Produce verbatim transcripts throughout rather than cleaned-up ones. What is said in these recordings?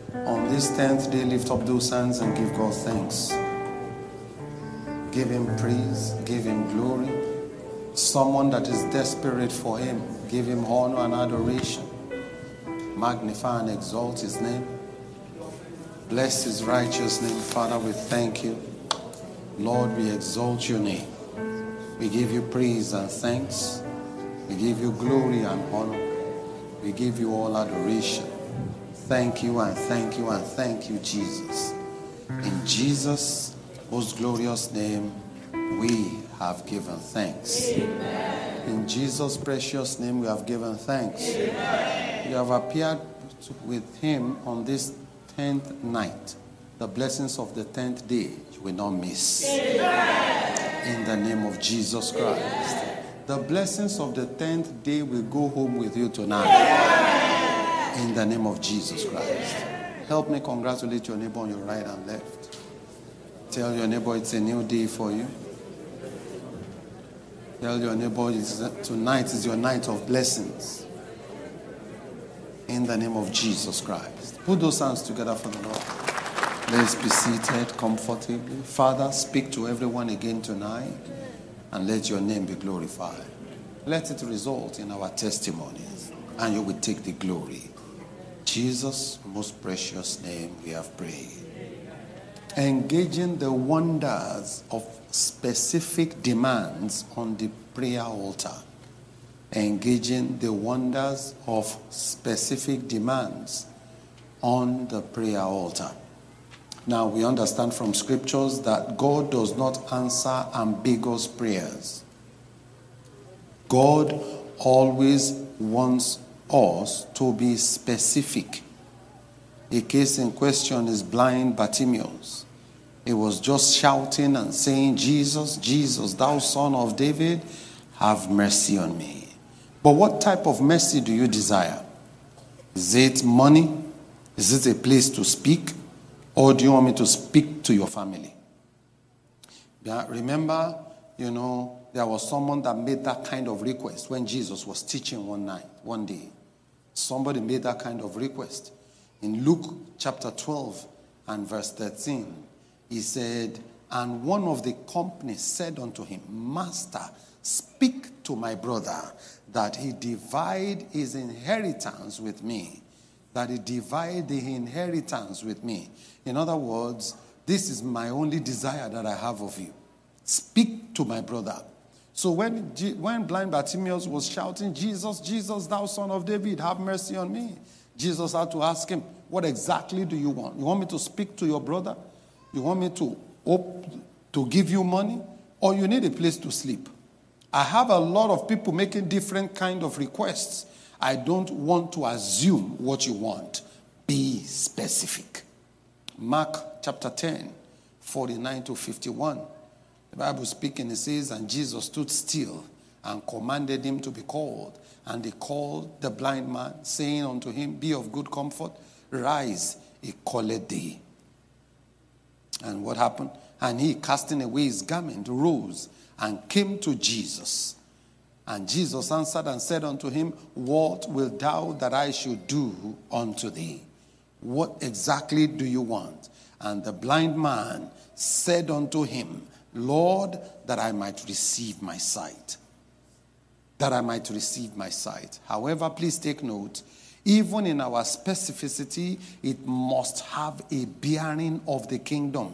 On this tenth day, lift up those hands and give God thanks. Give him praise, give him glory. Someone that is desperate for him, give him honor and adoration. Magnify and exalt his name. Bless his righteous name. Father, we thank you. Lord, we exalt your name. We give you praise and thanks. We give you glory and honor. We give you all adoration. Thank you and thank you and thank you, Jesus. In Jesus' most glorious name, we have given thanks. Amen. In Jesus' precious name, we have given thanks. Amen. You have appeared with him on this tenth night. The blessings of the tenth day you will not miss. Amen. In the name of Jesus Christ. Amen. The blessings of the tenth day will go home with you tonight. Amen. In the name of Jesus Christ. Amen. Help me congratulate your neighbor on your right and left. Tell your neighbor it's a new day for you. Tell your neighbor tonight is your night of blessings. In the name of Jesus Christ. Put those hands together for the Lord. Let's be seated comfortably. Father, speak to everyone again tonight and let your name be glorified. Let it result in our testimonies and you will take the glory. Jesus' most precious name we have prayed. Engaging the wonders of specific demands on the prayer altar. Engaging the wonders of specific demands on the prayer altar. Now we understand from scriptures that God does not answer ambiguous prayers. God always wants us to be specific. A case in question is blind Bartimaeus. He was just shouting and saying, Jesus, Jesus, thou son of David, have mercy on me. But what type of mercy do you desire? Is it money? Is it a place to speak? Or do you want me to speak to your family? Yeah, remember, you know, there was someone that made that kind of request when Jesus was teaching one night, one day. Somebody made that kind of request. In Luke chapter twelve and verse thirteen, he said, and one of the company said unto him, Master, speak to my brother that he divide his inheritance with me. That he divide the inheritance with me. In other words, this is my only desire that I have of you. Speak to my brother. So when, when blind Bartimaeus was shouting, Jesus, Jesus, thou son of David, have mercy on me. Jesus had to ask him, what exactly do you want? You want me to speak to your brother? You want me to, op- to give you money? Or you need a place to sleep? I have a lot of people making different kind of requests. I don't want to assume what you want. Be specific. Mark chapter ten, forty-nine to fifty-one. The Bible speaking, it says, and Jesus stood still and commanded him to be called. And they called the blind man, saying unto him, be of good comfort, rise, he calleth thee. And what happened? And he, casting away his garment, rose and came to Jesus. And Jesus answered and said unto him, what wilt thou that I should do unto thee? What exactly do you want? And the blind man said unto him, Lord, that I might receive my sight. That I might receive my sight. However, please take note, even in our specificity, it must have a bearing of the kingdom.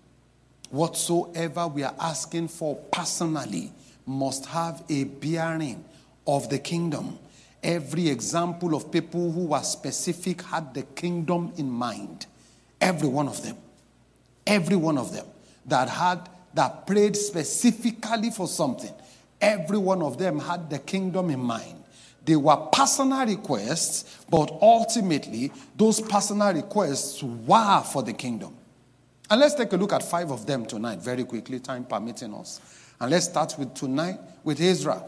Whatsoever we are asking for personally must have a bearing of the kingdom. Every example of people who were specific had the kingdom in mind. Every one of them. Every one of them that had, that prayed specifically for something. Every one of them had the kingdom in mind. They were personal requests, but ultimately, those personal requests were for the kingdom. And let's take a look at five of them tonight, very quickly, time permitting us. And let's start with tonight with Ezra.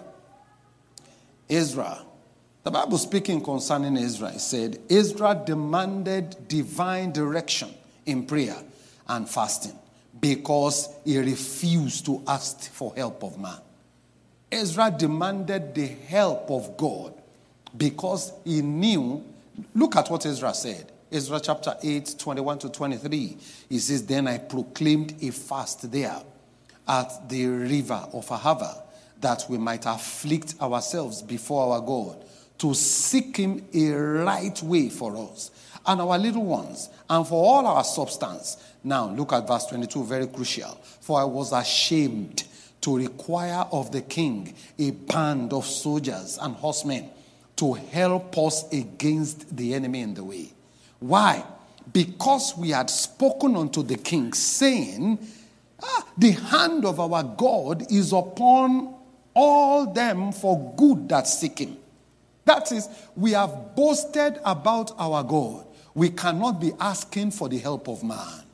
Ezra. The Bible speaking concerning Ezra, it said, Ezra demanded divine direction in prayer and fasting because he refused to ask for help of man. Ezra demanded the help of God because he knew, look at what Ezra said. Ezra chapter eight, twenty-one to twenty-three. He says, then I proclaimed a fast there at the river of Ahava, that we might afflict ourselves before our God, to seek him a right way for us and our little ones, and for all our substance. Now, look at verse twenty-two, very crucial. For I was ashamed to require of the king a band of soldiers and horsemen to help us against the enemy in the way. Why? Because we had spoken unto the king, saying, ah, the hand of our God is upon all them for good that seek him. That is, we have boasted about our God. We cannot be asking for the help of man.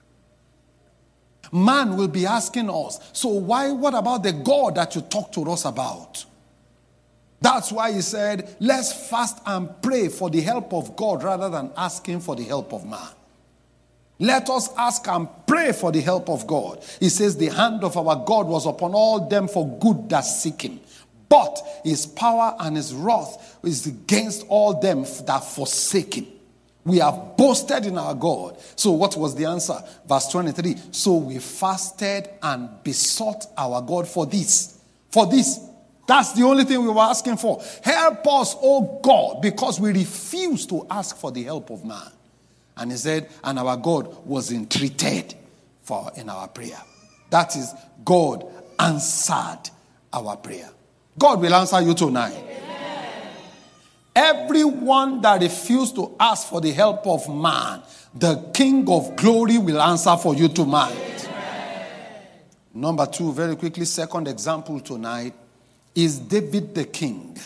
Man will be asking us, so why, what about the God that you talk to us about? That's why he said, let's fast and pray for the help of God rather than asking for the help of man. Let us ask and pray for the help of God. He says, the hand of our God was upon all them for good that seek him. But his power and his wrath is against all them that forsake him. We have boasted in our God. So what was the answer? Verse twenty-three. So we fasted and besought our God for this. For this. That's the only thing we were asking for. Help us, O God, because we refuse to ask for the help of man. And he said, and our God was entreated for in our prayer. That is, God answered our prayer. God will answer you tonight. Amen. Everyone that refused to ask for the help of man, the King of glory will answer for you tonight. Amen. Number two, very quickly, second example tonight is David the king.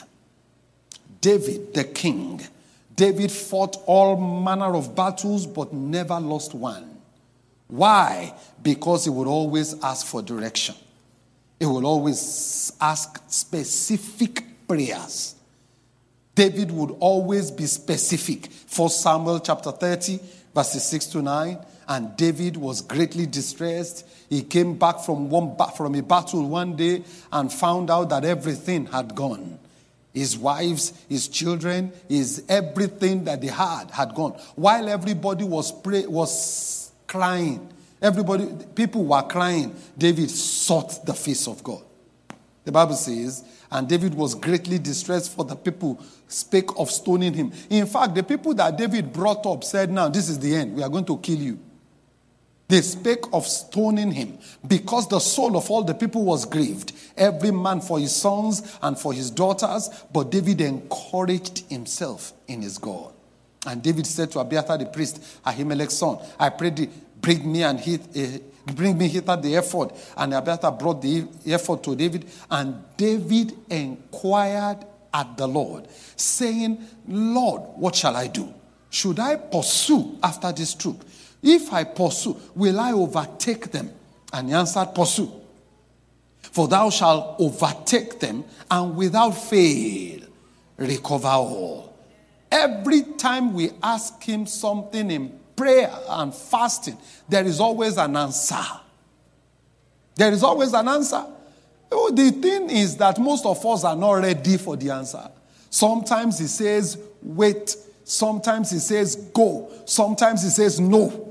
David the king. David fought all manner of battles but never lost one. Why? Because he would always ask for direction. He would always ask specific prayers. David would always be specific. First Samuel chapter thirty, verses six to nine. And David was greatly distressed. He came back from one from a battle one day and found out that everything had gone. His wives, his children, his everything that they had had gone. While everybody was pray, was crying, everybody, people were crying, David sought the face of God. The Bible says, and David was greatly distressed, for the people spake of stoning him. In fact, the people that David brought up said, now this is the end. We are going to kill you. They spake of stoning him because the soul of all the people was grieved, every man for his sons and for his daughters. But David encouraged himself in his God. And David said to Abiathar the priest, Ahimelech's son, I pray thee, bring me and hit, uh, bring me hither the ephod. And Abiathar brought the ephod to David. And David inquired at the Lord, saying, Lord, what shall I do? Should I pursue after this troop? If I pursue, will I overtake them? And he answered, pursue. For thou shalt overtake them, and without fail recover all. Every time we ask him something in prayer and fasting, there is always an answer. There is always an answer. The thing is that most of us are not ready for the answer. Sometimes he says, wait. Sometimes he says, go. Sometimes he says, no.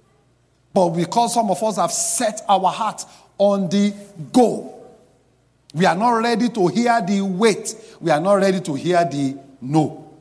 But because some of us have set our heart on the go, we are not ready to hear the wait. We are not ready to hear the no.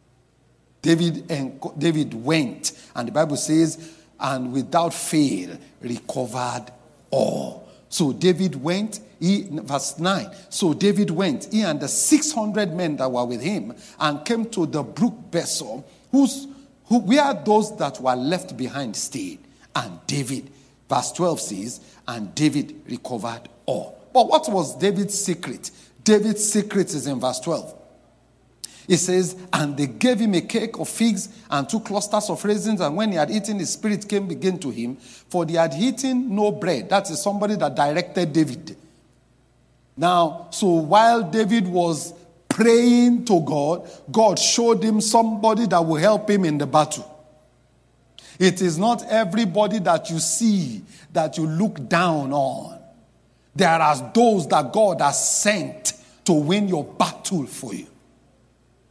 David and David went, and the Bible says, and without fail recovered all. So David went, he, verse nine. So David went, he and the six hundred men that were with him, and came to the brook Besor, whose who where those that were left behind stayed. And David, verse twelve says, and David recovered all. But what was David's secret? David's secret is in verse twelve. It says, and they gave him a cake of figs and two clusters of raisins, and when he had eaten, his spirit came again to him, for they had eaten no bread. That is somebody that directed David. Now, so while David was praying to God, God showed him somebody that will help him in the battle. It is not everybody that you see that you look down on. There are those that God has sent to win your battle for you.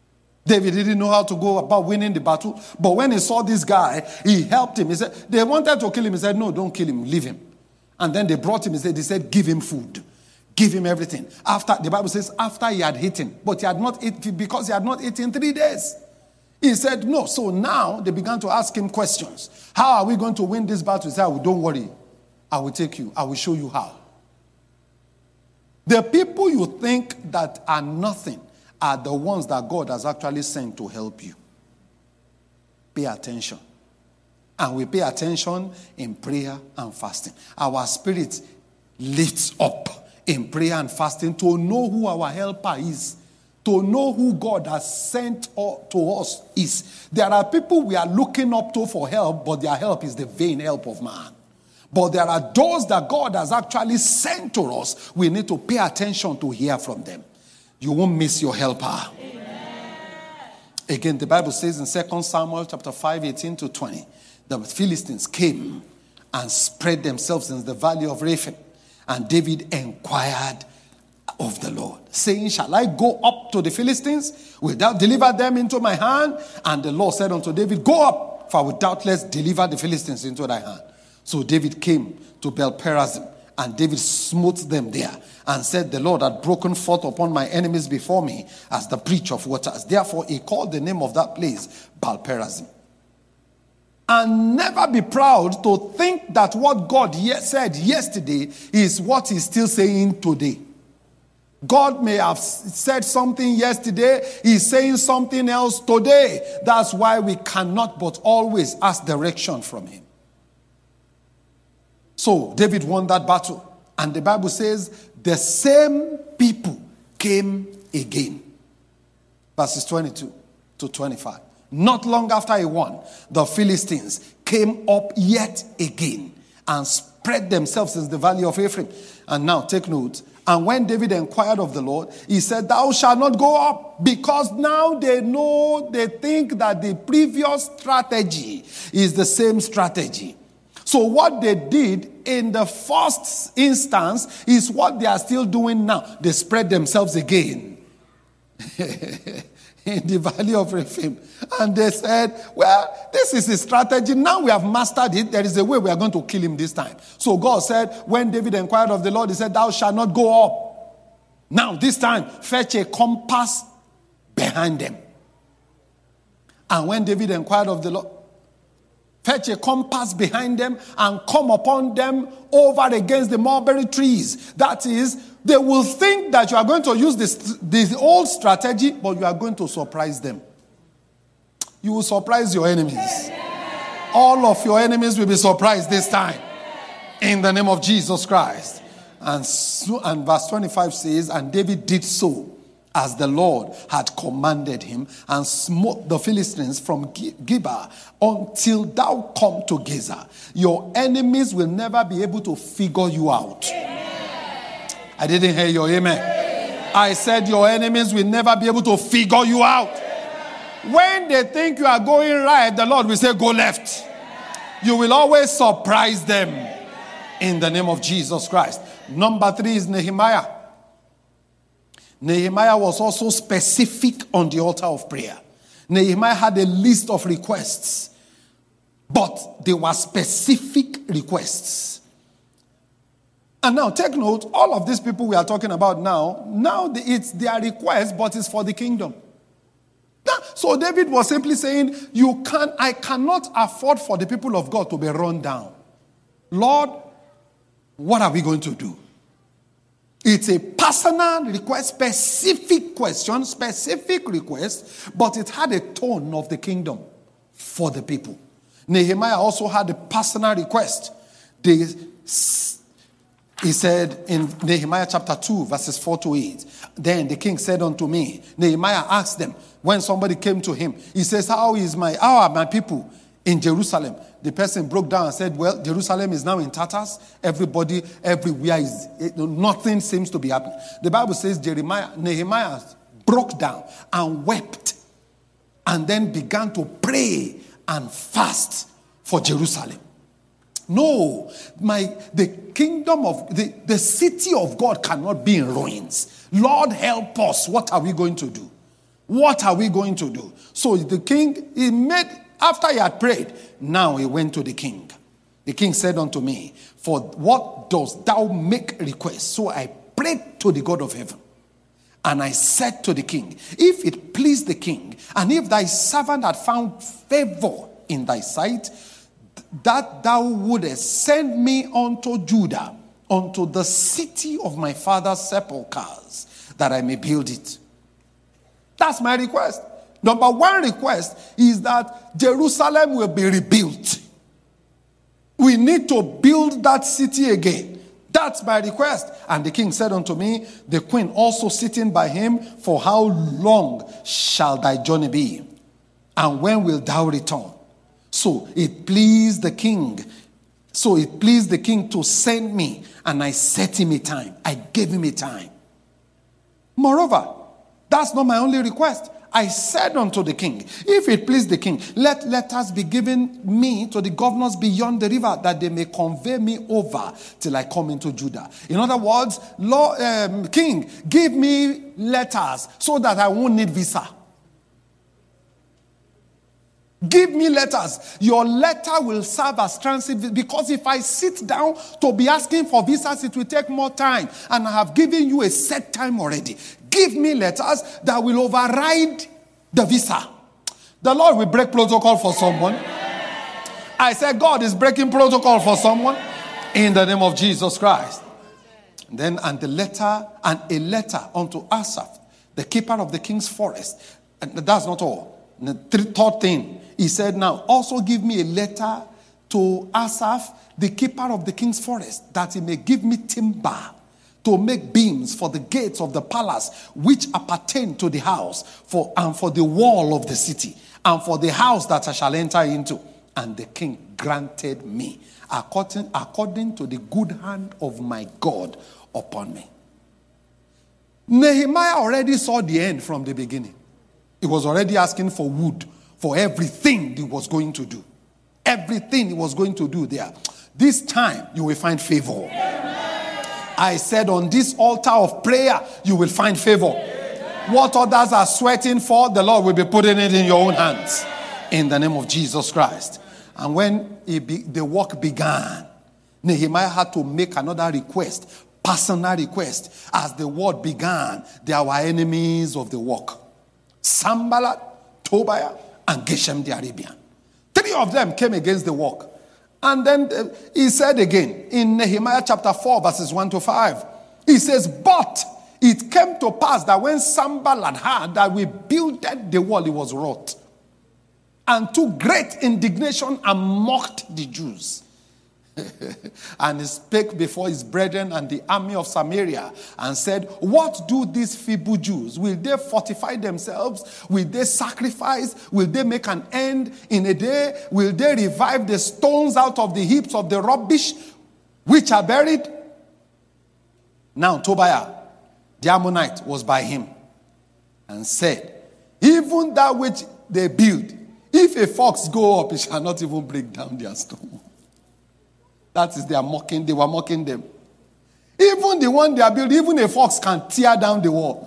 David didn't know how to go about winning the battle. But when he saw this guy, he helped him. He said, they wanted to kill him. He said, no, don't kill him. Leave him. And then they brought him. He said, they said, give him food. Give him everything. After, the Bible says, after he had eaten. But he had not eaten because he had not eaten three days. He said, no. So now they began to ask him questions. How are we going to win this battle? He said, oh, don't worry. I will take you. I will show you how. The people you think that are nothing are the ones that God has actually sent to help you. Pay attention. And we pay attention in prayer and fasting. Our spirit lifts up in prayer and fasting to know who our helper is. To know who God has sent to us is. There are people we are looking up to for help, but their help is the vain help of man. But there are those that God has actually sent to us. We need to pay attention to hear from them. You won't miss your helper. Amen. Again, the Bible says in Second Samuel chapter five, eighteen to twenty, the Philistines came and spread themselves in the valley of Rephaim. And David inquired of the Lord, saying, shall I go up to the Philistines? Will thou deliver them into my hand? And the Lord said unto David, go up, for I will doubtless deliver the Philistines into thy hand. So David came to Baal-perazim, and David smote them there, and said, the Lord had broken forth upon my enemies before me as the breach of waters. Therefore he called the name of that place Baal-perazim. And never be proud to think that what God ye- said yesterday is what he's still saying today. God may have said something yesterday, he's saying something else today. That's why we cannot but always ask direction from him. So David won that battle. And the Bible says the same people came again. Verses twenty-two to twenty-five. Not long after he won, the Philistines came up yet again and spread themselves in the valley of Ephraim. And now take note. And when David inquired of the Lord, he said, thou shalt not go up, because now they know, they think that the previous strategy is the same strategy. So what they did in the first instance is what they are still doing now. They spread themselves again in the valley of Rephaim. And they said, well, this is a strategy. Now we have mastered it. There is a way we are going to kill him this time. So God said, when David inquired of the Lord, he said, thou shalt not go up. Now this time, fetch a compass behind them. And when David inquired of the Lord, fetch a compass behind them and come upon them over against the mulberry trees. That is, they will think that you are going to use this, this old strategy, but you are going to surprise them. You will surprise your enemies. Amen. All of your enemies will be surprised this time. In the name of Jesus Christ. And, so, and verse twenty-five says, and David did so as the Lord had commanded him, and smote the Philistines from Gibeah until thou come to Gaza. Your enemies will never be able to figure you out. Amen. I didn't hear your amen. Amen. I said your enemies will never be able to figure you out. Amen. When they think you are going right, the Lord will say, go left. Amen. You will always surprise them. Amen. In the name of Jesus Christ. Number three is Nehemiah. Nehemiah was also specific on the altar of prayer. Nehemiah had a list of requests, but they were specific requests. And now take note, all of these people we are talking about now, now it's their request, but it's for the kingdom. So David was simply saying, you can, I cannot afford for the people of God to be run down. Lord, what are we going to do? It's a personal request, specific question, specific request, but it had a tone of the kingdom for the people. Nehemiah also had a personal request. They, he said in Nehemiah chapter two, verses four to eight, then the king said unto me, Nehemiah asked them, when somebody came to him, he says, how is my, how are my people in Jerusalem? The person broke down and said, well, Jerusalem is now in tatters. Everybody, everywhere is, it, nothing seems to be happening. The Bible says Jeremiah, Nehemiah broke down and wept and then began to pray and fast for Jerusalem. No, my, the kingdom of, the, the city of God cannot be in ruins. Lord, help us. What are we going to do? What are we going to do? So the king, he made, after he had prayed, now he went to the king. The king said unto me, for what dost thou make request? So I prayed to the God of heaven. And I said to the king, if it please the king, and if thy servant had found favor in thy sight, that thou wouldest send me unto Judah, unto the city of my father's sepulchres, that I may build it. That's my request. Number one request is that Jerusalem will be rebuilt. We need to build that city again. That's my request. And the king said unto me, the queen also sitting by him, for how long shall thy journey be? And when wilt thou return? So it pleased the king. So it pleased the king to send me. And I set him a time. I gave him a time. Moreover, that's not my only request. I said unto the king, if it please the king, let letters be given me to the governors beyond the river, that they may convey me over till I come into Judah. In other words, Lord, um, king, give me letters so that I won't need visa. Give me letters. Your letter will serve as transit, because if I sit down to be asking for visas, it will take more time. And I have given you a set time already. Give me letters that will override the visa. The Lord will break protocol for someone. I said God is breaking protocol for someone in the name of Jesus Christ. And then, and the letter, and a letter unto Asaph, the keeper of the king's forest. And that's not all. The third thing, he said, now also give me a letter to Asaph, the keeper of the king's forest, that he may give me timber to make beams for the gates of the palace, which appertain to the house, for and for the wall of the city, and for the house that I shall enter into. And the king granted me, according, according to the good hand of my God upon me. Nehemiah already saw the end from the beginning. He was already asking for wood for everything he was going to do. Everything he was going to do there. This time, you will find favor. I said, on this altar of prayer, you will find favor. What others are sweating for, the Lord will be putting it in your own hands. In the name of Jesus Christ. And when it be, the work began, Nehemiah had to make another request, personal request. As the work began, there were enemies of the work. Sanballat, Tobiah, and Geshem the Arabian. Three of them came against the work. And then uh, he said again, in Nehemiah chapter four, verses one to five, he says, but it came to pass that when Sanballat heard that we builded the wall, he was wroth, and took great indignation and mocked the Jews. And he spake before his brethren and the army of Samaria, and said, what do these feeble Jews? Will they fortify themselves? Will they sacrifice? Will they make an end in a day? Will they revive the stones out of the heaps of the rubbish which are buried? Now Tobiah the Ammonite was by him, and said, even that which they build, if a fox go up, it shall not even break down their stone. That is, they are mocking, they were mocking them. Even the one they are building, even a fox can tear down the wall.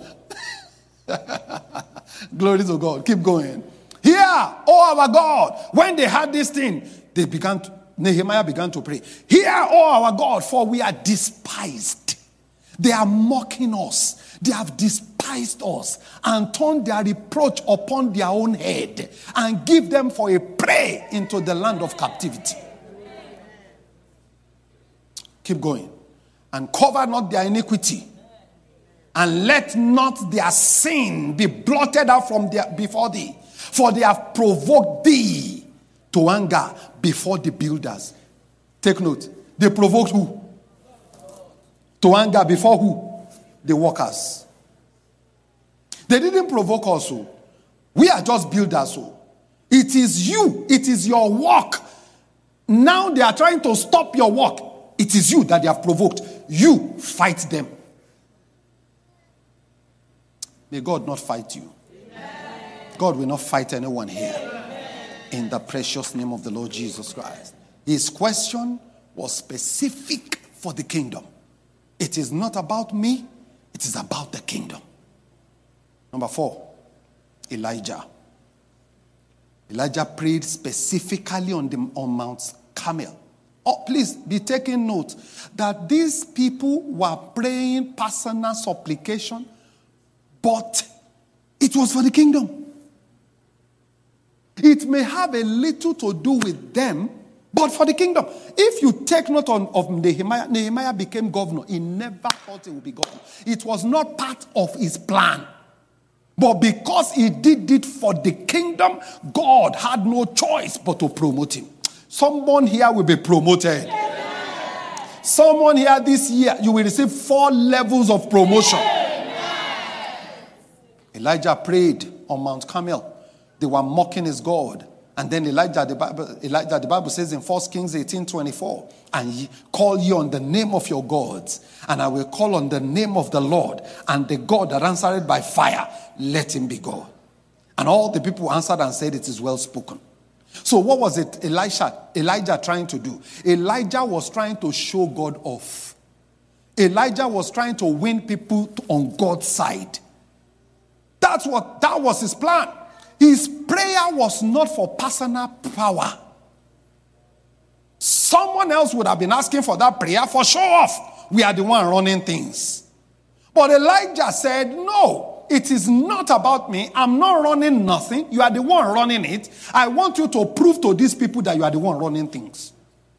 Glory to God. Keep going. Here, oh our God, when they had this thing, they began to, Nehemiah began to pray. Hear, oh our God, for we are despised. They are mocking us. They have despised us and turned their reproach upon their own head, and give them for a prey into the land of captivity. Keep going. And cover not their iniquity, and let not their sin be blotted out from their, before thee. For they have provoked thee to anger before the builders. Take note. They provoked who? To anger before who? The workers. They didn't provoke us. So. We are just builders. So. It is you. It is your work. Now they are trying to stop your work. It is you that they have provoked. You fight them. May God not fight you. Amen. God will not fight anyone here. Amen. In the precious name of the Lord Jesus Christ. His question was specific for the kingdom. It is not about me. It is about the kingdom. Number four. Elijah. Elijah prayed specifically on, the, on Mount Carmel. Oh, please be taking note that these people were praying personal supplication, but it was for the kingdom. It may have a little to do with them, but for the kingdom. If you take note on, of Nehemiah, Nehemiah became governor. He never thought he would be governor. It was not part of his plan. But because he did it for the kingdom, God had no choice but to promote him. Someone here will be promoted. Amen. Someone here this year, you will receive four levels of promotion. Amen. Elijah prayed on Mount Carmel. They were mocking his God. And then Elijah, the Bible, Elijah, the Bible says in First Kings eighteen twenty-four, and ye call ye on the name of your gods, and I will call on the name of the Lord, and the God that answered by fire, let him be God. And all the people answered and said, it is well spoken. So what was it Elisha, Elijah trying to do? Elijah was trying to show God off. Elijah was trying to win people on God's side. That's what, that was his plan. His prayer was not for personal power. Someone else would have been asking for that prayer for show off. We are the one running things. But Elijah said, no, it is not about me. I'm not running nothing. You are the one running it. I want you to prove to these people that you are the one running things.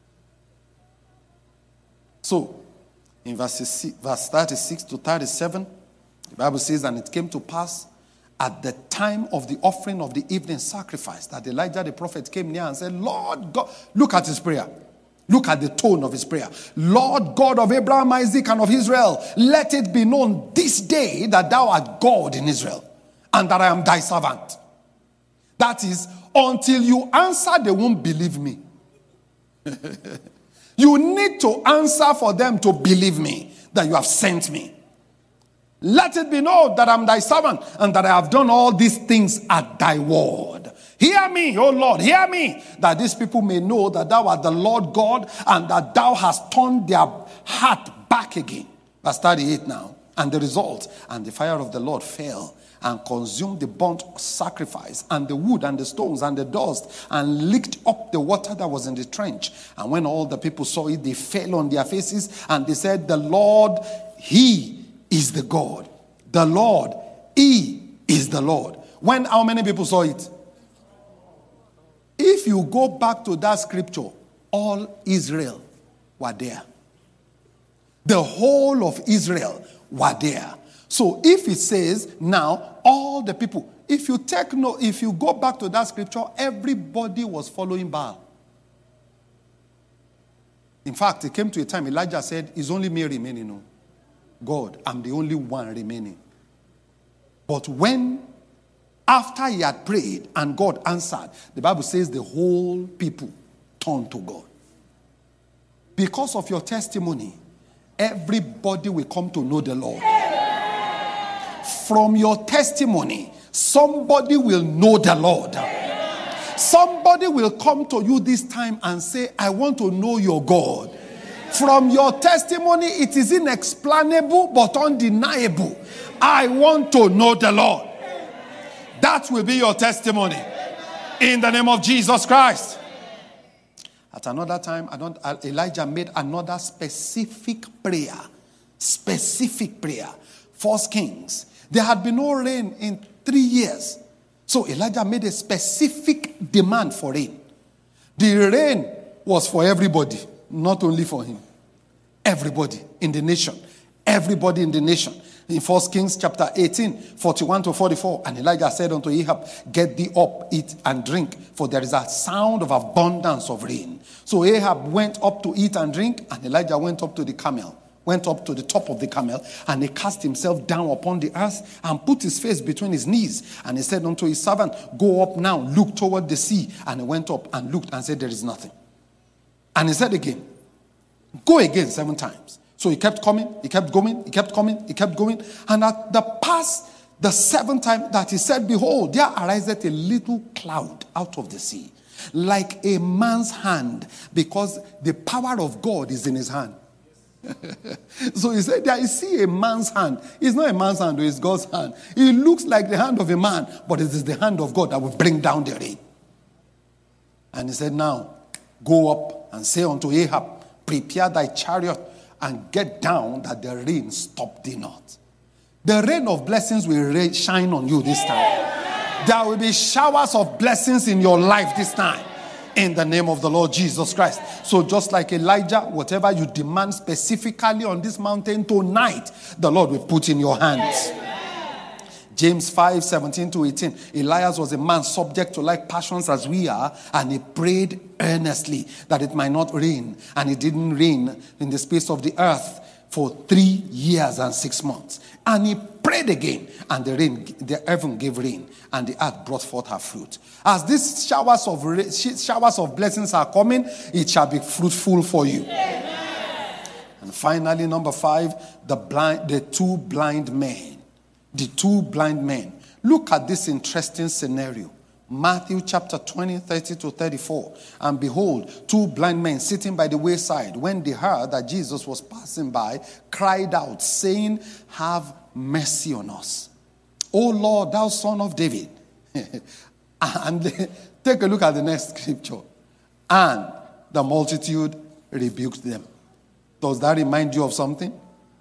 So, in verses, verse thirty-six to thirty-seven, the Bible says, and it came to pass at the time of the offering of the evening sacrifice that Elijah the prophet came near and said, Lord God, look at his prayer. Look at the tone of his prayer. Lord God of Abraham, Isaac, and of Israel, let it be known this day that thou art God in Israel, and that I am thy servant. That is, until you answer, they won't believe me. You need to answer for them to believe me, that you have sent me. Let it be known that I am thy servant, and that I have done all these things at thy word. Hear me, O Lord, hear me, that these people may know that thou art the Lord God, and that thou hast turned their heart back again. Verse thirty-eight now. And the result, and the fire of the Lord fell and consumed the burnt sacrifice, and the wood, and the stones, and the dust, and licked up the water that was in the trench. And when all the people saw it, they fell on their faces, and they said, the Lord, he is the God. The Lord, he is the Lord. When how many people saw it? If you go back to that scripture, all Israel were there. The whole of Israel were there. So if it says now all the people, if you take no, if you go back to that scripture, everybody was following Baal. In fact, it came to a time Elijah said, "It's only me remaining." No, God, I'm the only one remaining. But when after he had prayed and God answered, the Bible says the whole people turned to God. Because of your testimony, everybody will come to know the Lord. From your testimony, somebody will know the Lord. Somebody will come to you this time and say, I want to know your God. From your testimony, it is inexplainable but undeniable. I want to know the Lord. That will be your testimony. In the name of Jesus Christ. At another time, Elijah made another specific prayer. Specific prayer. First Kings. There had been no rain in three years. So Elijah made a specific demand for rain. The rain was for everybody, not only for him. Everybody in the nation. Everybody in the nation. In First Kings chapter eighteen, forty-one to forty-four, and Elijah said unto Ahab, get thee up, eat and drink, for there is a sound of abundance of rain. So Ahab went up to eat and drink, and Elijah went up to the camel, went up to the top of the camel, and he cast himself down upon the earth and put his face between his knees. And he said unto his servant, go up now, look toward the sea. And he went up and looked and said, there is nothing. And he said again, go again seven times. So he kept coming, he kept going, he kept coming, he kept going. And at the past, the seventh time that he said, behold, there ariseth a little cloud out of the sea, like a man's hand, because the power of God is in his hand. So he said, I see a man's hand. It's not a man's hand, it's God's hand. It looks like the hand of a man, but it is the hand of God that will bring down the rain. And he said, now, go up and say unto Ahab, prepare thy chariot and get down that the rain stop thee not. The rain of blessings will shine on you this time. There will be showers of blessings in your life this time. In the name of the Lord Jesus Christ. So just like Elijah, whatever you demand specifically on this mountain tonight, the Lord will put in your hands. James five, seventeen to eighteen. Elias was a man subject to like passions as we are, and he prayed earnestly that it might not rain. And it didn't rain in the space of the earth for three years and six months. And he prayed again, and the rain, the heaven gave rain, and the earth brought forth her fruit. As these showers of showers of blessings are coming, it shall be fruitful for you. Amen. And finally, number five, the blind, the two blind men. The two blind men. Look at this interesting scenario. Matthew chapter twenty, thirty to thirty-four. And behold, two blind men sitting by the wayside, when they heard that Jesus was passing by, cried out, saying, have mercy on us, O Lord, thou son of David. And take a look at the next scripture. And the multitude rebuked them. Does that remind you of something?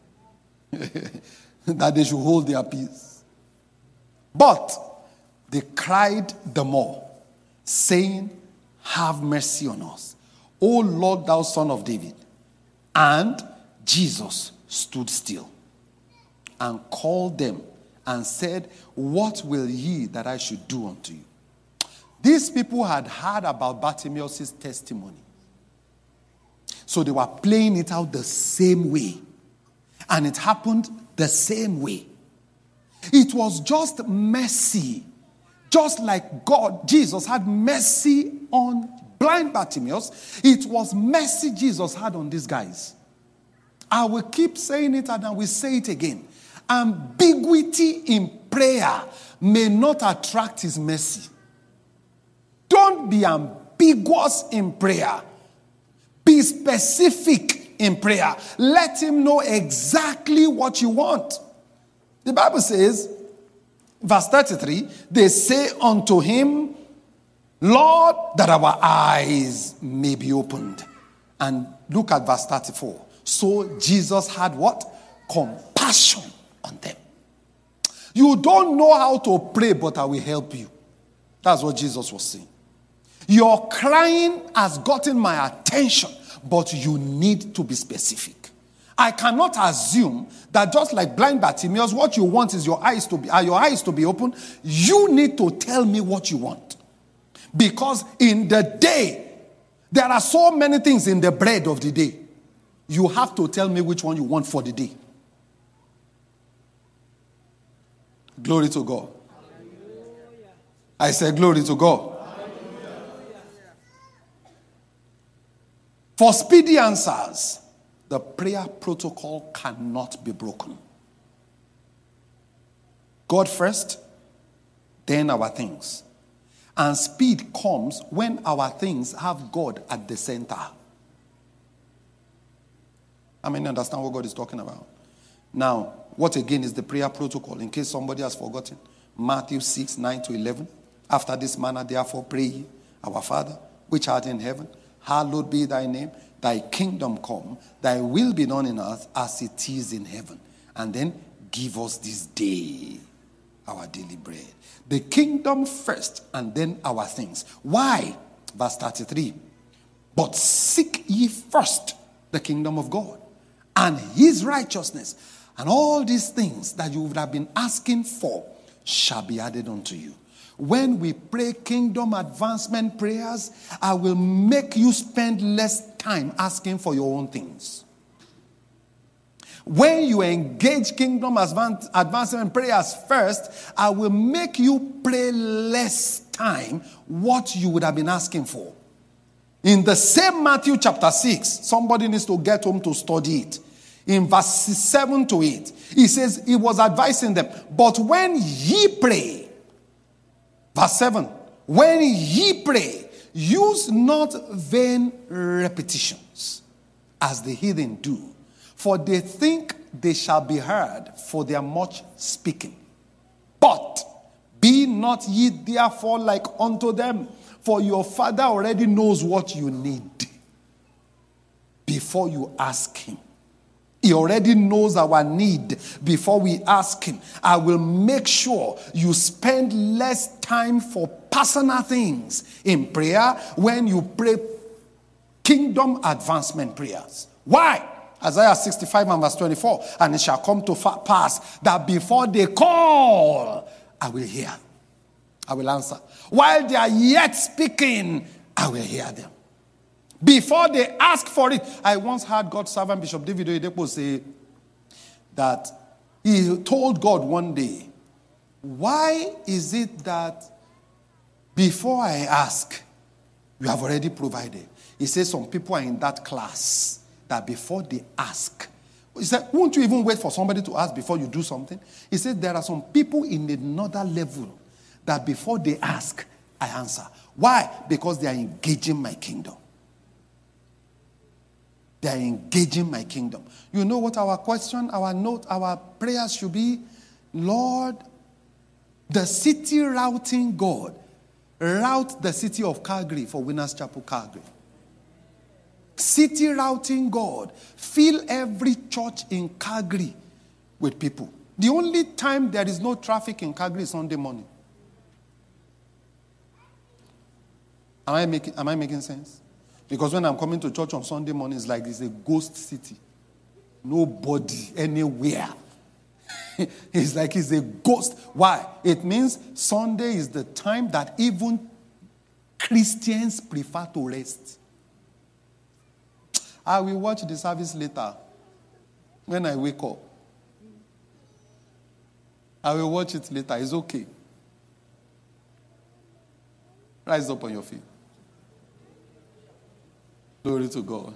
That they should hold their peace. But they cried the more, saying, have mercy on us, O Lord, thou son of David. And Jesus stood still and called them and said, what will ye that I should do unto you? These people had heard about Bartimaeus' testimony. So they were playing it out the same way. And it happened the same way. It was just mercy. Just like God, Jesus had mercy on blind Bartimaeus, it was mercy Jesus had on these guys. I will keep saying it and I will say it again. Ambiguity in prayer may not attract his mercy. Don't be ambiguous in prayer. Be specific in prayer. Let him know exactly what you want. The Bible says, verse thirty-three, they say unto him, Lord, that our eyes may be opened. And look at verse thirty-four. So Jesus had what? Compassion on them. You don't know how to pray, but I will help you. That's what Jesus was saying. Your crying has gotten my attention, but you need to be specific. I cannot assume that just like blind Bartimaeus, what you want is your eyes to be, are your eyes to be open. You need to tell me what you want. Because in the day, there are so many things in the bread of the day. You have to tell me which one you want for the day. Glory to God. Hallelujah. I said glory to God. For speedy answers, the prayer protocol cannot be broken. God first, then our things. And speed comes when our things have God at the center. I mean, understand what God is talking about. Now, what again is the prayer protocol, in case somebody has forgotten? Matthew six, nine to eleven. After this manner, therefore, pray ye, our Father, which art in heaven, hallowed be thy name. Thy kingdom come, thy will be done in earth as it is in heaven. And then give us this day our daily bread. The kingdom first and then our things. Why? Verse thirty-three. But seek ye first the kingdom of God and his righteousness, and all these things that you would have been asking for shall be added unto you. When we pray kingdom advancement prayers, I will make you spend less time asking for your own things. When you engage kingdom advancement prayers first, I will make you pray less time what you would have been asking for. In the same Matthew chapter six, somebody needs to get home to study it. In verses seven to eight, he says, he was advising them, but when ye pray, verse seven, when ye pray, use not vain repetitions, as the heathen do, For they think they shall be heard for their much speaking. But be not ye therefore like unto them, for your Father already knows what you need before you ask him. He already knows our need before we ask him. I will make sure you spend less time for personal things in prayer when you pray kingdom advancement prayers. Why? Isaiah sixty-five and verse twenty-four. And it shall come to pass that before they call, I will hear. I will answer. While they are yet speaking, I will hear them. Before they ask for it. I once heard God's servant Bishop David Oyedepo say that he told God one day, why is it that before I ask, you have already provided? He says some people are in that class that before they ask, he said, won't you even wait for somebody to ask before you do something? He said there are some people in another level that before they ask, I answer. Why? Because they are engaging my kingdom. They are engaging my kingdom. You know what our question, our note, our prayers should be? Lord, the city routing God, route the city of Calgary for Winners Chapel, Calgary. City routing God, fill every church in Calgary with people. The only time there is no traffic in Calgary is Sunday morning. Am I making, am I making sense? Because when I'm coming to church on Sunday morning, it's like it's a ghost city. Nobody anywhere. It's like it's a ghost. Why? It means Sunday is the time that even Christians prefer to rest. I will watch the service later when I wake up. I will watch it later. It's okay. Rise up on your feet. Glory to God.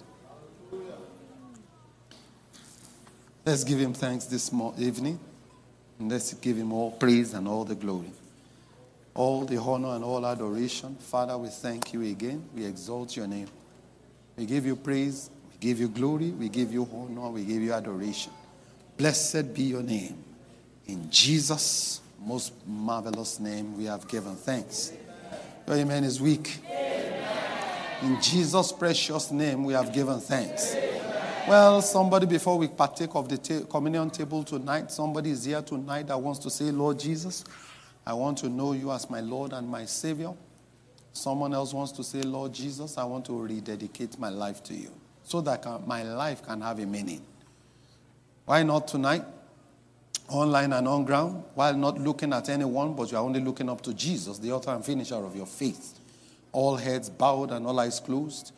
Let's give him thanks this evening. And let's give him all praise and all the glory. All the honor and all adoration. Father, we thank you again. We exalt your name. We give you praise. We give you glory. We give you honor. We give you adoration. Blessed be your name. In Jesus' most marvelous name we have given thanks. Your amen is weak. In Jesus' precious name, we have given thanks. Well, somebody, before we partake of the ta- communion table tonight, somebody is here tonight that wants to say, Lord Jesus, I want to know you as my Lord and my Savior. Someone else wants to say, Lord Jesus, I want to rededicate my life to you so that can, my life can have a meaning. Why not tonight? Online and on ground, while not looking at anyone, but you are only looking up to Jesus, the author and finisher of your faith. All heads bowed and all eyes closed.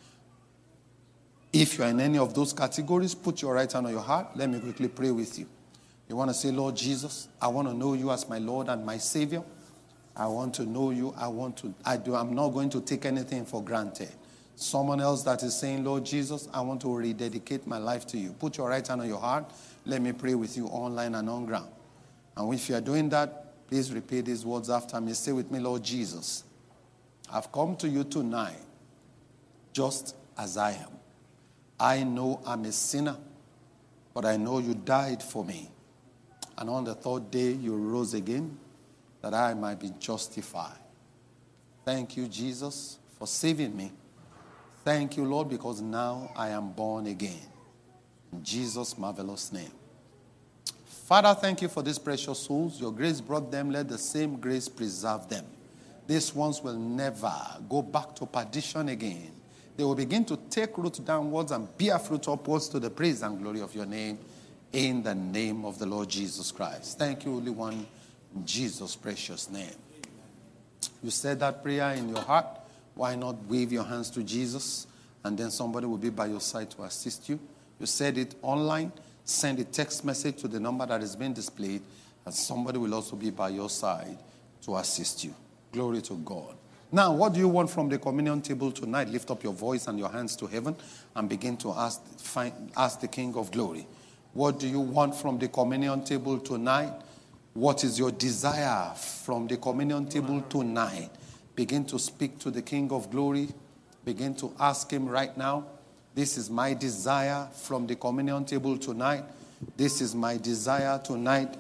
If you are in any of those categories, put your right hand on your heart. Let me quickly pray with you. You want to say, Lord Jesus, I want to know you as my Lord and my Savior. I want to know you. I want to, I do, I'm not going to take anything for granted. Someone else that is saying, Lord Jesus, I want to rededicate my life to you. Put your right hand on your heart. Let me pray with you online and on ground. And if you are doing that, please repeat these words after me. Say with me, Lord Jesus, I've come to you tonight just as I am. I know I'm a sinner, but I know you died for me. And on the third day, you rose again, that I might be justified. Thank you, Jesus, for saving me. Thank you, Lord, because now I am born again. In Jesus' marvelous name. Father, thank you for these precious souls. Your grace brought them. Let the same grace preserve them. These ones will never go back to perdition again. They will begin to take root downwards and bear fruit upwards to the praise and glory of your name, in the name of the Lord Jesus Christ. Thank you, Holy One, in Jesus' precious name. You said that prayer in your heart. Why not wave your hands to Jesus, and then somebody will be by your side to assist you. You said it online. Send a text message to the number that is being displayed, and somebody will also be by your side to assist you. Glory to God. Now, what do you want from the communion table tonight? Lift up your voice and your hands to heaven and begin to ask, find, ask the King of Glory. What do you want from the communion table tonight? What is your desire from the communion table tonight? Begin to speak to the King of Glory. Begin to ask him right now. This is my desire from the communion table tonight. This is my desire tonight.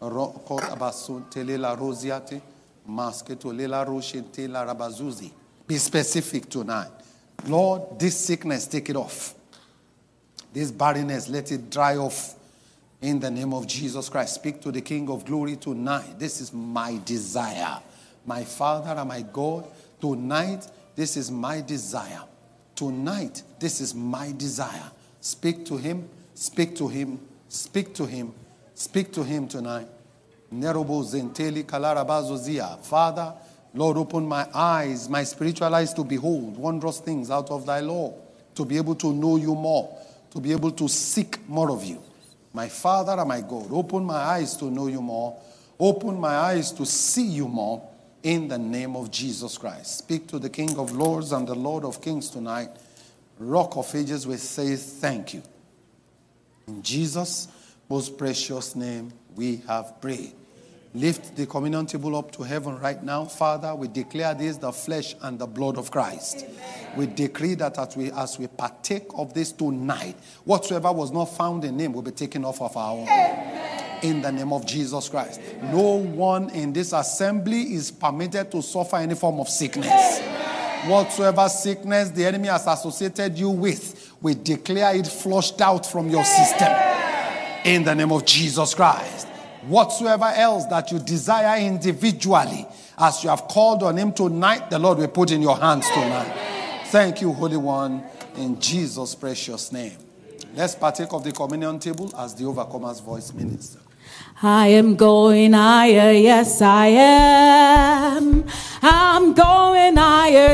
Be specific tonight. Lord, this sickness, take it off. This barrenness, let it dry off. In the name of Jesus Christ, speak to the King of Glory tonight. This is my desire. My Father and my God, tonight, this is my desire. Tonight, this is my desire. Speak to him, speak to him, speak to him, speak to him tonight. Father, Lord, open my eyes, my spiritual eyes to behold wondrous things out of thy law, to be able to know you more, to be able to seek more of you. My Father and my God, open my eyes to know you more. Open my eyes to see you more in the name of Jesus Christ. Speak to the King of Lords and the Lord of Kings tonight. Rock of Ages, we say thank you. In Jesus' most precious name, we have prayed. Lift the communion table up to heaven right now. Father, we declare this the flesh and the blood of Christ. Amen. We decree that as we, as we partake of this tonight, whatsoever was not found in him will be taken off of our own. Amen. In the name of Jesus Christ. Amen. No one in this assembly is permitted to suffer any form of sickness. Amen. Whatsoever sickness the enemy has associated you with, we declare it flushed out from your system. In the name of Jesus Christ. Whatsoever else that you desire individually, as you have called on him tonight, the Lord will put in your hands tonight. Amen. Thank you, Holy One, in Jesus' precious name. Let's partake of the communion table as the Overcomer's Voice minister. I am going higher, yes I am. I'm going higher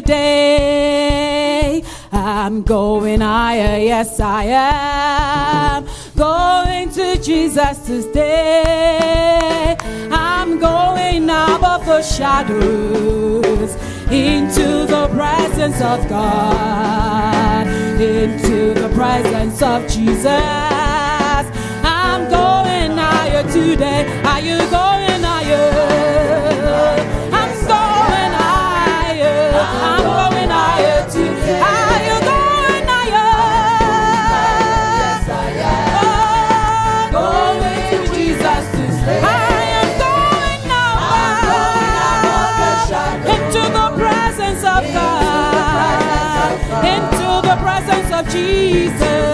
today. I'm going higher, yes I am. Going to Jesus to stay. I'm going above the shadows into the presence of God, into the presence of Jesus. I'm going higher today. Are you going higher? I'm going higher. I'm going higher today. Are you going higher? Yes, I am. Oh, going to Jesus to stay. I am going now into the presence of God, into the presence of Jesus.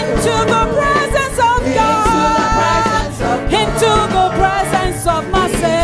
Into the presence of my Savior.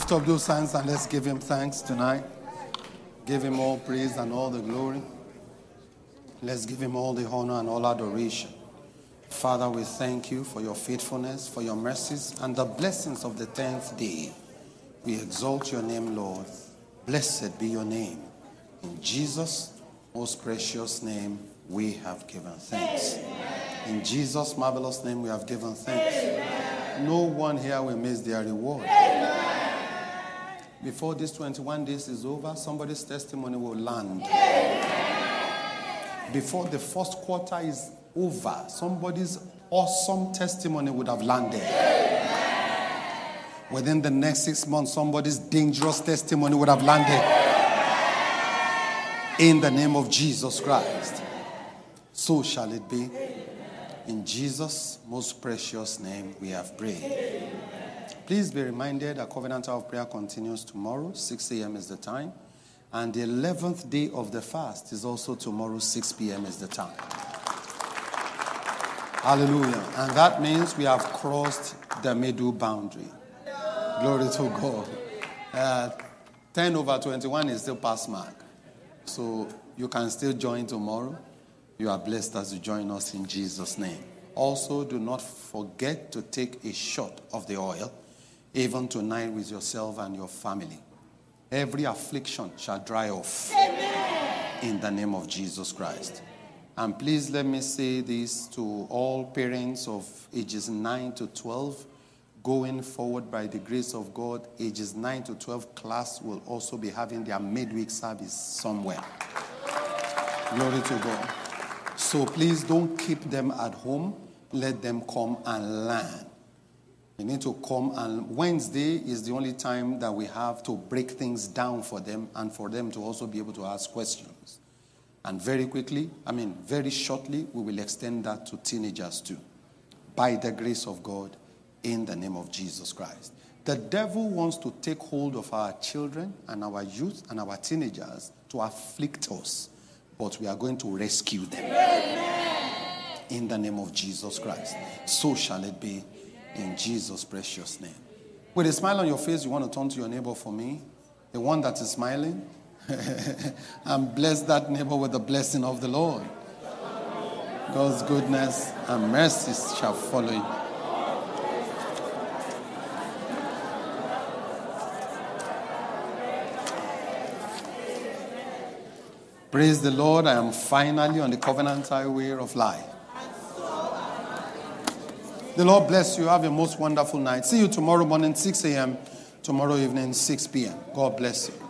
Lift up those hands and let's give him thanks tonight. Give him all praise and all the glory. Let's give him all the honor and all adoration. Father, we thank you for your faithfulness, for your mercies, and the blessings of the tenth day. We exalt your name, Lord. Blessed be your name. In Jesus' most precious name, we have given thanks. In Jesus' marvelous name, we have given thanks. No one here will miss their reward. Before this twenty-one days is over, somebody's testimony will land. Before the first quarter is over, somebody's awesome testimony would have landed. Within the next six months, somebody's dangerous testimony would have landed. In the name of Jesus Christ. So shall it be. In Jesus' most precious name, we have prayed. Please be reminded that Covenant Hour of Prayer continues tomorrow. six a.m. is the time. And the eleventh day of the fast is also tomorrow. six p.m. is the time. Hallelujah. And that means we have crossed the middle boundary. Glory to God. Uh, ten over twenty-one is still pass mark. So you can still join tomorrow. You are blessed as you join us in Jesus' name. Also, do not forget to take a shot of the oil, even tonight with yourself and your family. Every affliction shall dry off. Amen. In the name of Jesus Christ. And please let me say this to all parents of ages nine to twelve. Going forward, by the grace of God, ages nine to twelve class will also be having their midweek service somewhere. Glory to God. So please don't keep them at home. Let them come and learn. You need to come, and Wednesday is the only time that we have to break things down for them and for them to also be able to ask questions. And very quickly, I mean very shortly, we will extend that to teenagers too. By the grace of God, in the name of Jesus Christ. The devil wants to take hold of our children and our youth and our teenagers to afflict us. But we are going to rescue them. Amen. In the name of Jesus Christ. So shall it be. In Jesus' precious name. With a smile on your face, you want to turn to your neighbor for me. The one that is smiling. And bless that neighbor with the blessing of the Lord. God's goodness and mercy shall follow you. Praise the Lord, I am finally on the covenant highway of life. The Lord bless you. Have a most wonderful night. See you tomorrow morning, six a.m. Tomorrow evening, six p.m. God bless you.